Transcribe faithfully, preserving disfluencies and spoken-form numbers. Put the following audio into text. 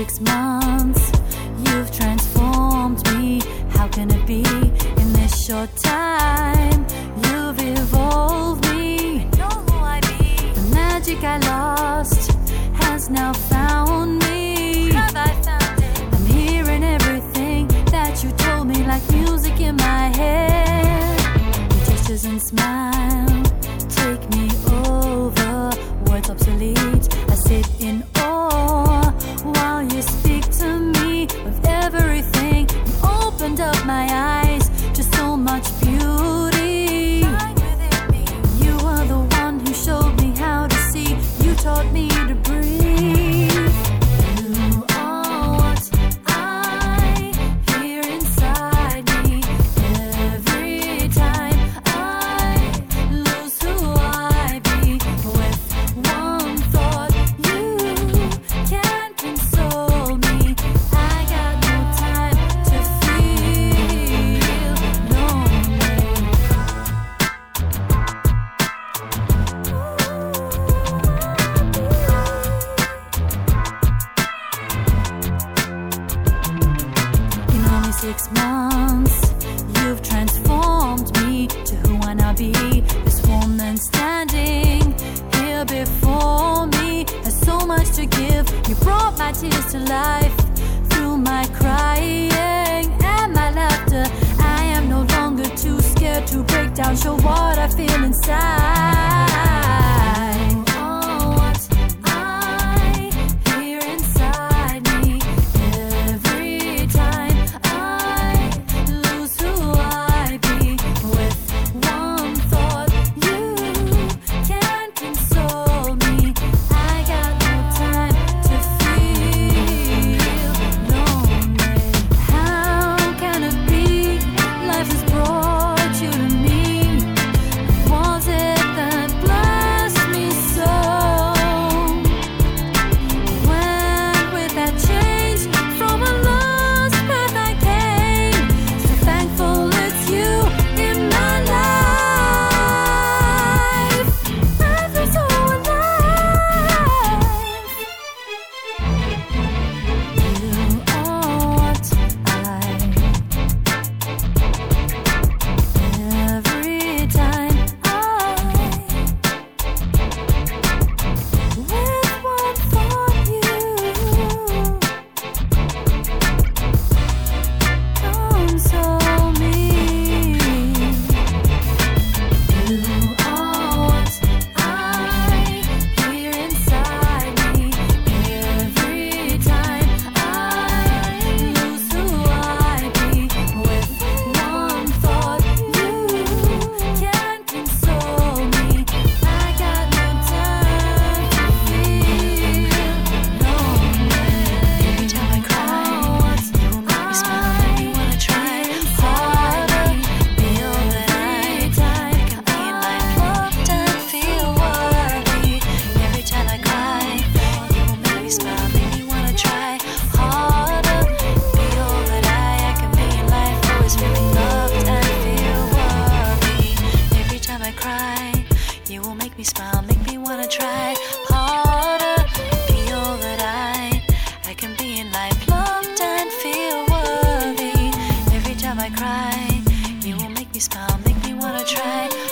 six months, you've transformed me. How can it be in this short time? You've evolved me. I know who I be. The magic I lost has now found me. Have I found it? I'm hearing everything that you told me, like music in my head. Your gestures and smile take me over. Words obsolete, I sit in awe while you speak to me of everything. You opened up my eyes to so much beauty. You are the one who showed me how to see. You taught me to breathe. You are what I hear inside me. Every time I lose who I be, with one thought you can console me. I got no time to feel lonely. In only six months, you've transformed me to who I now be. This woman standing here before me has so much to give. You brought my tears to life through my crying and my laughter. I am no longer too scared to break down, show what I feel inside. Oh, what I hear inside me. Every time I lose who I be, with one thought you can console me. I got no time to feel lonely. How can it be life has brought you to me? Was it that blessed me so? When with that change from a lost path I came, so thankful it's you in my life. I feel so alive. You are what I. Every time I, with one thought you console me. You are what I hear inside me. Every time I lose who I be, with one thought you can console me. I got no time to feel lonely. Every time I cry, you will make me smile, make me wanna try harder. Feel that I can be in life loved and feel worthy. Every time I cry, you will make me smile, make me wanna try harder. Feel that I, I can be in life always feeling loved and feel worthy. Every time I cry, you will make me smile, make me wanna try harder. Feel that I, I can be in life loved and feel worthy. Every time I cry, you will make me smile, make me wanna try